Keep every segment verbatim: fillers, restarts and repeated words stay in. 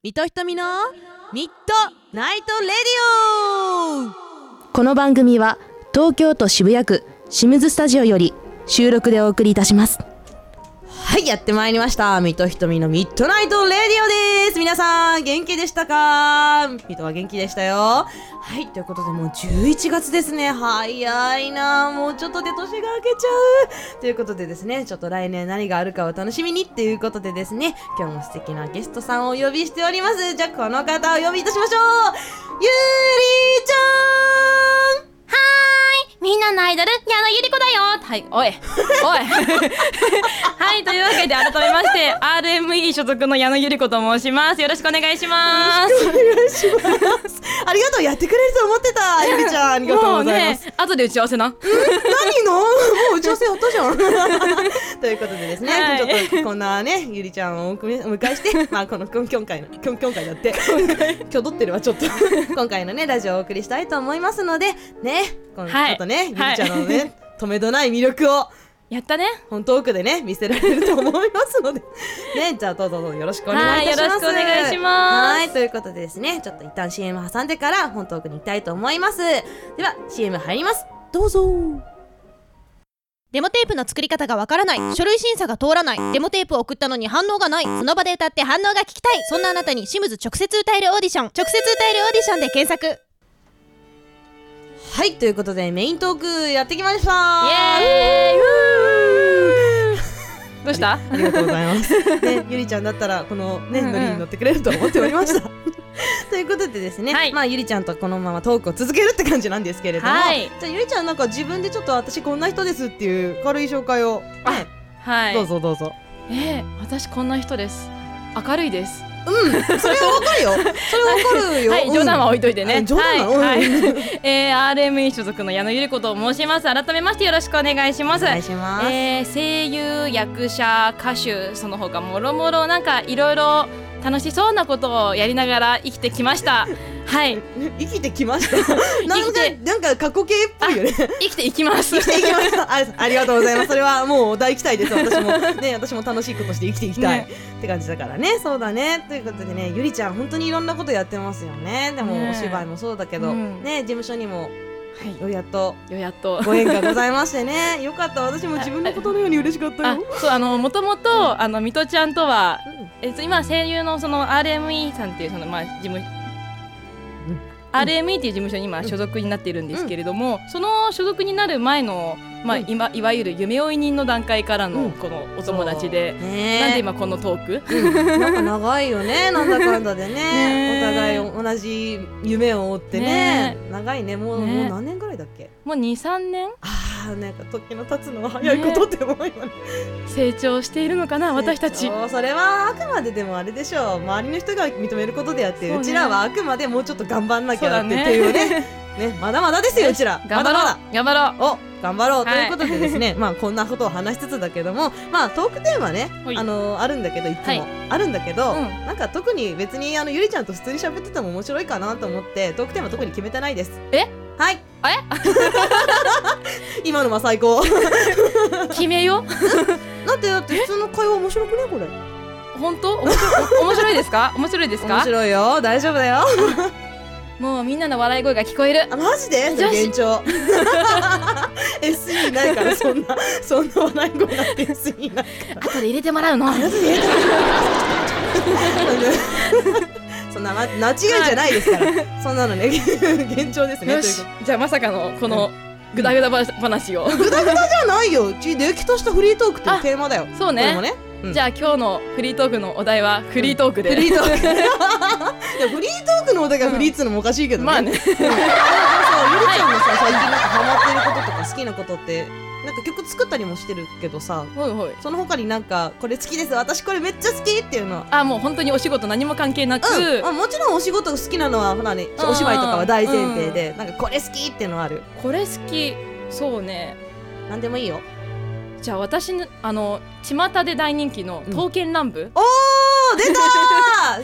水戸ひとみのミッドナイトレディオ。 この番組は東京都渋谷区清水スタジオより収録でお送りいたします。 はい、やってまいりました。水戸ひとみのミッドナイトレディオです。皆さん元気でしたか？水戸は元気でしたよ。はい、ということでもうじゅういちがつですね。早いな、もうちょっとで年が明けちゃうということでですね、ちょっと来年何があるかを楽しみにっていうことでですね、今日も素敵なゲストさんをお呼びしております。じゃあこの方をお呼びいたしましょう。ゆりちゃん。 はーい、みんなのアイドル矢野ゆり子だよ。はい、おいおいはい、というわけで改めまして アールエムイー 所属の矢野ゆり子と申します。よろしくお願いします。 よろしくお願いしますありがとう、やってくれると思ってた。ゆりちゃん、ありがとうございます。 もうね、後で打ち合わせな。ん何のもう打ち合わせやったじゃんということでですね、はい、ちょっとこんなねゆりちゃんをお迎えしてまあこの今回の今回だって今日撮ってるわちょっと今回のねラジオをお送りしたいと思いますのでね、このちょっとね、はい、ゆりちゃんのね、はい、止めどない魅力をやったね、 本トークでね見せられると思いますのでね、じゃあどうぞどうぞよろしくお願いいたします。 よろしくお願いします。 はい、ということでですね、ちょっと一旦 シーエム 挟んでから本トークに行きたいと思います。では シーエム 入ります。どうぞ。 デモテープの作り方がわからない、書類審査が通らない、デモテープを送ったのに反応がない、その場で歌って反応が聞きたい、そんなあなたにシムズ直接歌えるオーディション、直接歌えるオーディションで検索。 はい、ということでメイントークやってきました。 イエーイどうした？ ありがとうございますね、ゆりちゃんだったらこのね、うんうん、ノリに乗ってくれると思っておりましたということでですね、はい、まあゆりちゃんとこのままトークを続けるって感じなんですけれども、はい、じゃあゆりちゃんなんか自分でちょっと私こんな人ですっていう軽い紹介を、ね、 はい、 どうぞどうぞ。 えー、私こんな人です。明るいです。 うん、それはわかるよ。それはわかるよ。 はい、冗談は置いといてね。 冗談なの？ はい、はい、えー、アールエムイー 所属の矢野ゆり子と申します。改めましてよろしくお願いします。 お願いします。 えー、声優、役者、歌手、その他もろもろなんかいろいろ楽しそうなことをやりながら生きてきました。はい。 生きてきましたなんかなんか過去形っぽいよね。 生きていきます。 生きていきましたあ。ありがとうございます。それはもう大期待です。私もね、私も楽しいことして生きていきたい、ね、って感じだからね。そうだね。ということでね、ゆりちゃん本当にいろんなことやってますよね。でも、ね、お芝居もそうだけど、うん、ね、事務所にも。はい、ようやっとようやっとご縁がございましてねよかった。私も自分のことのように嬉しかったよ。 あ、そう、あのもともとあの水戸ちゃんとは、うん、えっと今声優のその アールエムイー さんっていうそのまあ事務、うん、アールエムイー っていう事務所に今所属になっているんですけれども、うん、その所属になる前のまあ、うん、今いわゆる夢追い人の段階からのこのお友達で、うんね、なんで今このトーク、 うん、なんか長いよねなんだかんだで ね, ねお互い同じ夢を追って ね, ね長いねもう、ね、もう何年ぐらいだっけ。 もう にさんねん。 あー、なんか時の経つのは早いことって思うよね。 成長しているのかな私たち。 それはあくまででもあれでしょう、周りの人が認めることであって、 う,、ね、うちらはあくまでもうちょっと頑張んなきゃってっていうねね、まだまだですようちら。 頑張ろう、 まだまだ頑張ろうお頑張ろう、はい、ということでですねまあこんなことを話しつつだけども、まあトークテーマね、あのー、あるんだけどいつも、はい、あるんだけど、うん、なんか特に別にあのゆりちゃんと普通に喋ってても面白いかなと思ってトークテーマ特に決めてないです。 えはいえ今のは最高決めよだってだって普通の会話面白くねこれ。 本当面白い面白いですか面白いですか。 面白いよ、大丈夫だよもうみんなの笑い声が聞こえる。 あ、マジで？それ幻聴エスイー ないからそんなそんな笑い声なんて エスイー ないから後で入れてもらうの。 後で入れてもらうそんな間違いじゃないですから、はい、そんなのね幻聴ですね。 よし、じゃあまさかのこのグダグダ話を、 グダグダじゃないよ、ちできとしたフリートークっていうテーマだよ。 そうね、 これもね、うん、 じゃあ今日のフリートークのお題はフリートークで、 うん、フリートークいやフリートークのお題がフリーっつうのもおかしいけどね、うん、まあねそうゆりちゃんもさ最近なんかハマってることとか好きなことってなんか曲作ったりもしてるけどさ、 ほいほいその他になんかこれ好きです私これめっちゃ好きっていうのは、 あ、もう本当にお仕事何も関係なく、 うん、もちろんお仕事好きなのはほらね、お芝居とかは大前提で、うん、なんかこれ好きっていうのはある。 これ好き、そうね、 なんでもいいよ。 じゃあ私のあの巷で大人気の刀剣乱舞、うん、 おー出たー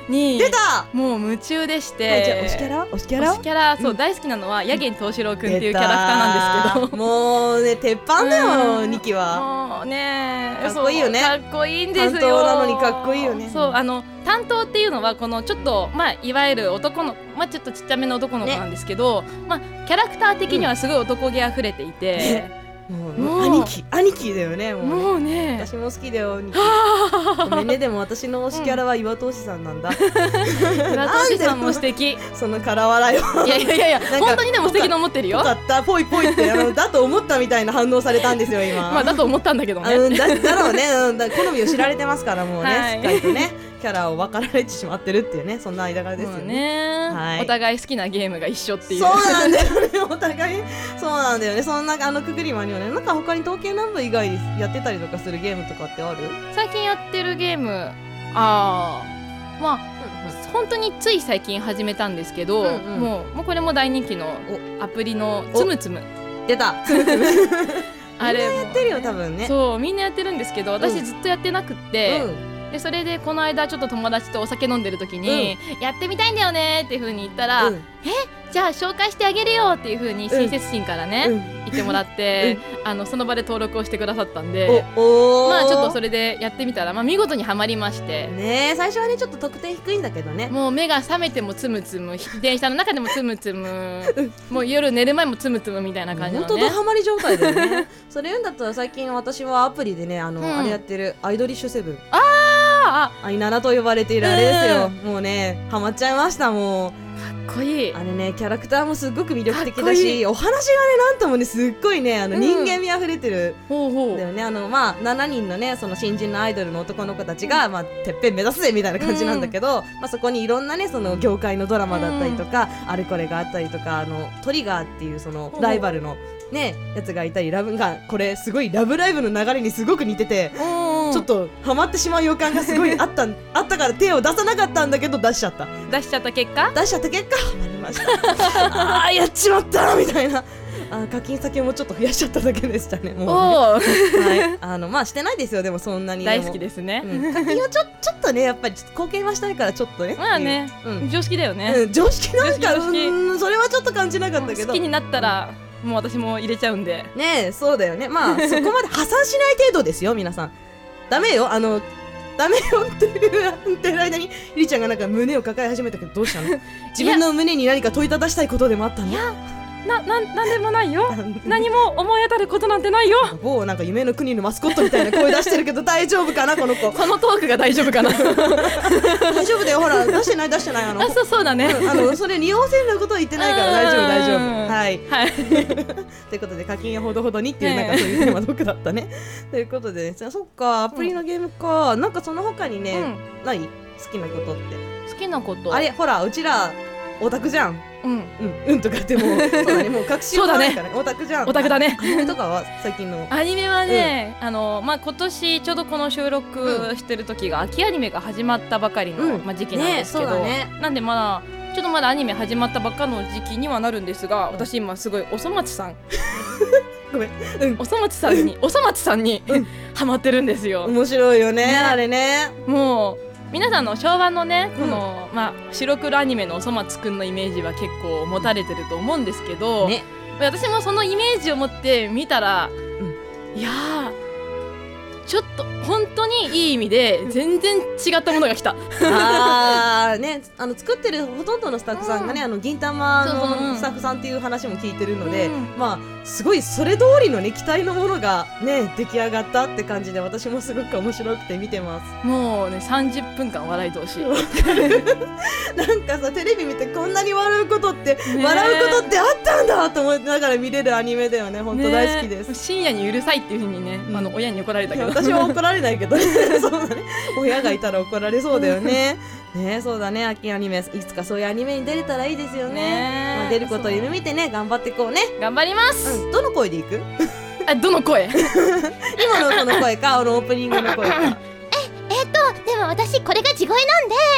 に出た。 もう夢中でして、 はい、じゃあ推しキャラ推しキャラ推しキャラそう、 うん大好きなのは八木藤四郎くんっていうキャラクターなんですけど、 もうね鉄板だよ、 うんにきは。 もうねかっこいいよねそうかっこいいんですよ。 担当なのにかっこいいよね。 そう、あの担当っていうのはこのちょっとまあいわゆる男のまあちょっとちっちゃめの男の子なんですけど、まあキャラクター的にはすごい男気あふれていて、 ねもうもう兄貴兄貴だよね、もうね。 もうね私も好きだよ、兄貴。ごめんね、でも私の推しキャラは岩戸氏さんなんだ。 岩藤さんも素敵。 その空笑いを。 いやいやいやいや、 なんか本当にでも素敵な思ってるよ。 よかったぽいぽいってあのだと思ったみたいな反応されたんですよ今。 まあだと思ったんだけどね。 あうんだだろうね、うんだ好みを知られてますからもうね、 はいしっかりとねキャラを分かられてしまってるっていうね、そんな間柄ですよもうね。 ね、 はいお互い好きなゲームが一緒っていう。 そうなんだよね、お互いそうなんだよね。そんなあのくくりもあるよね。なんか他に統計南部以外でやってたりとかするゲームとかってある？ 最近やってるゲーム、あーまあ本当につい最近始めたんですけど、 うんうんもうもうこれも大人気のアプリのおつむつむ。 出た。 あれもやってるよ多分ね。 そうみんなやってるんですけど、私うんずっとやってなくって、 うんでそれでこの間ちょっと友達とお酒飲んでる時に、やってみたいんだよねっていう風に言ったら、 うんじゃあ紹介してあげるよっていう風に親切心からね、 うん言ってもらって、あのその場で登録をしてくださったんで、 おおーまあちょっとそれでやってみたら、まあ、見事にはまりまして、 ねえ最初はねちょっと得点低いんだけどね。 もう目が覚めてもつむつむ、電車の中でもつむつむ、もう夜寝る前もつむつむみたいな感じのね。 本当ドハマり状態だよね。それ言うんだったら最近私はアプリでねあの、 うんあれやってるアイドリッシュセブンあアイナナと呼ばれているあれですよ。もうねハマっちゃいましたもう。 あ、かっこいい。 あれねキャラクターもすっごく魅力的かっこいだし、 いお話がねなんともねすっごいねあのうん人間味あふれてる、 ほうほう。 だよね。あのまあしちにんのねその新人のアイドルの男の子たちが、まあてっぺん目指すぜみたいな感じなんだけど、まあそこにいろんなねその業界のドラマだったりとか、あれこれがあったりとか、あのトリガーっていうそのほうライバルのねやつがいたり、ラブがこれすごいラブライブの流れにすごく似てて。ちょっとハマってしまう予感がすごいあったあったから手を出さなかったんだけど出しちゃった出しちゃった結果、 出しちゃった結果ハマりましたあーやっちまったみたいなあ課金先もちょっと増やしちゃっただけでしたねもうねおお、 はいあのまあしてないですよでもそんなに大好きでですね。 も、うん、課金はちょちょっとねやっぱりちょっと貢献はしたいからちょっとねまあね、 うん常識だよね。 うん、常識なんか常識常識うんそれはちょっと感じなかったけど好きになったら、もう私も入れちゃうんで。 ねえそうだよねまあそこまで破産しない程度ですよ皆さんダメよあのダメよっていう言ってる間にりりちゃんがなんか胸を抱え始めたけどどうしたの自分の胸に何か問いただしたいことでもあったのな、な、なんでもないよ。何も思い当たることなんてないよ。 某なんか夢の国のマスコットみたいな声出してるけど大丈夫かなこの子そのトークが大丈夫かな。 大丈夫だよほら出してない出してないあのあ、そうそうだね。 うんあのそれ利用せんのことは言ってないから大丈夫大丈夫はいはい。 ということで課金はほどほどにっていうなんかそういうテーマトークだったねということでそっかアプリのゲームか、なんかその他にね、 うんない好きなことって好きなこと。 あれほらうちらオタクじゃんうん。 うんうんとかってもうそうだねもう確信はないからねオタクじゃんオタクだねアニメとかは最近のアニメはね、あのまあ今年ちょうどこの収録してる時が秋アニメが始まったばかりの、 うんまあ時期なんですけど、 ねそうだねなんでまだちょっとまだアニメ始まったばっかの時期にはなるんですが、私今すごいおそ松さんごめんうんおそ松さんにおそ松さんにハマってるんですよ。 面白いよねねあれねもう皆さんの昭和のねこの、まあ白黒アニメのおそ松くんのイメージは結構持たれてると思うんですけど、 ね私もそのイメージを持って見たら、いやーちょっと本当にいい意味で全然違ったものが来た。 あーねあの作ってるほとんどのスタッフさんがね、あの銀玉そうそううんのスタッフさんっていう話も聞いてるので、 うんまあすごいそれ通りのね期待のものがね出来上がったって感じで私もすごく面白くて見てますもうねさんじゅっぷんかん笑い通し。 なんかさテレビ見てこんなに笑うことって、 ね笑うことってあったんだと思いながら見れるアニメだよね本当大好きです、 ね深夜にうるさいっていう風にね、 うんあの親に怒られたけど。 私は怒られないけどねそうだね親がいたら怒られそうだよねねそうだね秋アニメいつかそういうアニメに出れたらいいですよねねまあ、出ることを夢見てね頑張っていこうね頑張ります。 うんどの声でいくあ、どの声？ 今のこの声かあのオープニングの声かえっとでも私これが地声なんであ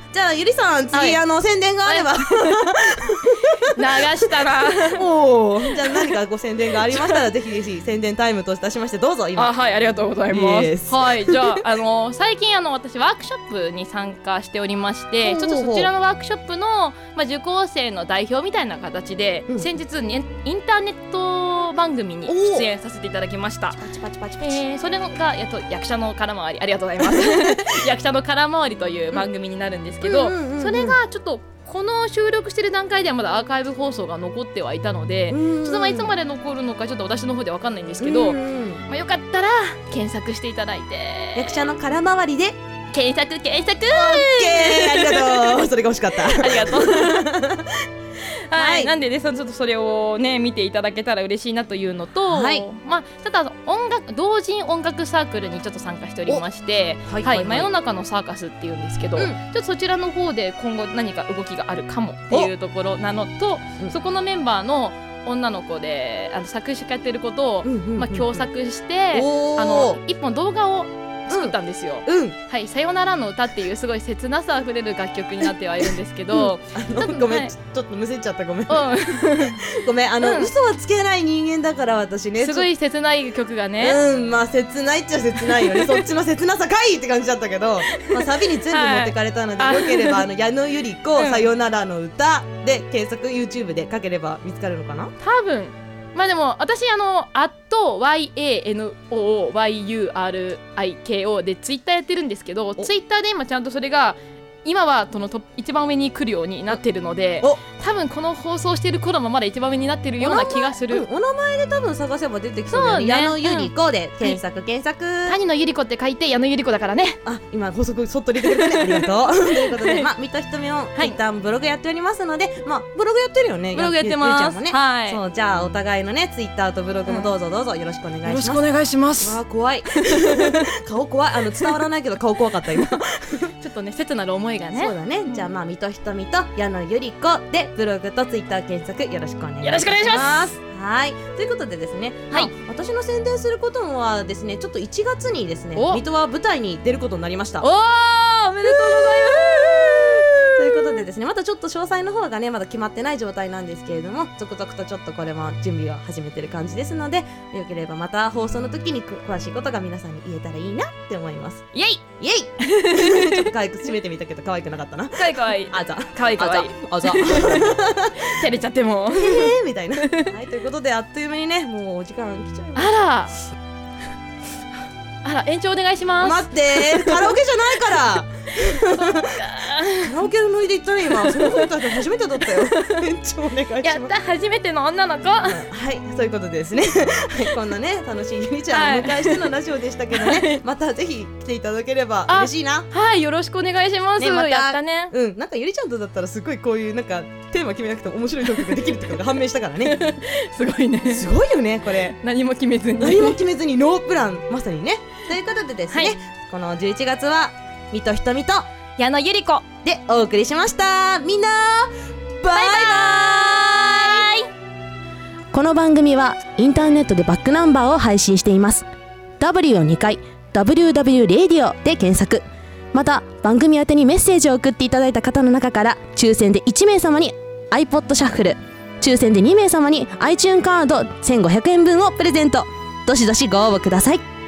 じゃあゆりさん次、はい、あの宣伝があれば、はい、 流したなおお、じゃあ何かご宣伝がありましたらぜひぜひ宣伝タイムといたしましてどうぞ。今あ、はい、ありがとうございます。はい、じゃあ、あのー、最近あの私ワークショップに参加しておりましてちょっとそちらのワークショップの、まあ、受講生の代表みたいな形で、うん、先日、ね、インターネット番組に出演させていただきました。パチパチパチパチ、えー、それがやっと役者の空回り、ありがとうございます役者の空回りという番組になるんですけど、うんうんうんうん、それがちょっとこの収録してる段階ではまだアーカイブ放送が残ってはいたので、ちょっとまあいつまで残るのかちょっと私の方でわかんないんですけど、まあ、よかったら検索していただいて、 役者の空回りで検索検索、オッケー、ありがとうそれが欲しかったありがとうはい、はい、なんでね、ちょっとそれをね見ていただけたら嬉しいなというのと、はい、まあただ音楽同人音楽サークルにちょっと参加しておりまして、はいはいはい、真夜中のサーカスっていうんですけど、うん、ちょっとそちらの方で今後何か動きがあるかもっていうところなのと、そこのメンバーの女の子であの作詞家やってることを、うんうんうんうん、まあ、共作してあの一本動画を作ったんですよ、うんうん、はい、さよならの歌っていうすごい切なさあふれる楽曲になってはいるんですけど、 うん、あのごめん、はい、ちょっとむせちゃった、ごめん、うん、ごめん、あの、うん、嘘はつけない人間だから私ね、 すごい切ない曲がね、 うん、まあ切ないっちゃ切ないよねそっちの切なさかいって感じだったけど、まあ、サビに全部持ってかれたので、はい、よければあの矢野ゆり子、うん、さよならの歌で検索 YouTube でかければ見つかるのかな、 多分。まあでも私あのアット ワイエーエヌオーワイユーアールアイケーオー でツイッターやってるんですけど、ツイッターで今ちゃんとそれが今はそのト一番上に来るようになってるので、多分この放送してる頃もまだ一番上になってるような気がする。 お名前で多分探せば出てきそうだよね。矢野ゆり子で検索、うん、検索。 谷野ゆり子って書いて矢野ゆり子だからね。 あ、今補足そっと入れてくれてね、ありがとうということで、まあ水戸ひとみも一旦ブログやっておりますので、まあブログやってるよね。 ブログやってます。ゆうちゃんもね、はい。 そう、じゃあお互いのねツイッターとブログもどうぞどうぞよろしくお願いします。よろしくお願いします。 わあ怖い顔怖い、あの伝わらないけど顔怖かった今ちょっとね切なる思いがね。 そうだね。じゃあまあ水戸ひとみと矢野ゆり子でブログとツイッター検索よろしくお願いします。 よろしくお願いします。 はい、ということでですね、はい、まあ、私の宣伝することはですね、ちょっといちがつにですね水戸は舞台に出ることになりました。 おー、おめでとうございますということでですね、またちょっと詳細の方がねまだ決まってない状態なんですけれども、続々とちょっとこれも準備を始めてる感じですので、よければまた放送の時に詳しいことが皆さんに言えたらいいなって思います。 イエイイエイちょっと可愛く締めてみたけど可愛くなかったな。 可愛い可愛いあざ可愛い可愛いあざ照れちゃってもえーみたいなはい、ということであっという間にねもうお時間来ちゃいました。 あらあら、延長お願いします。 待ってカラオケじゃないからカラオケのノリで言ったら今そのことだって初めてだったよ延長お願いします。 やった初めての女の子、うん、 はい、そういうことですねはい、こんなね楽しいゆりちゃんをお迎えしてのラジオでしたけどね、はい、またぜひ来ていただければ嬉しいな。 はい、よろしくお願いします、ね、またやったね。 うん、なんかゆりちゃんとだったらすごいこういうなんかテーマ決めなくても面白いトークができるってことが判明したからねすごいね、 すごいよねこれ。 何も決めずに何も決めずにノープラン、まさにね。ということでですね、はい、このじゅういちがつは水戸ひとみと矢野ゆり子でお送りしました。みんなバイバイ。 この番組はインターネットでバックナンバーを配信しています。 ダブリューをにかい ダブリューダブリュー レイディオで検索。また番組宛てにメッセージを送っていただいた方の中から抽選でいちめいさまに iPod シャッフル、抽選でにめいさまに iTunes カードせんごひゃくえんぶんをプレゼント。どしどしご応募ください。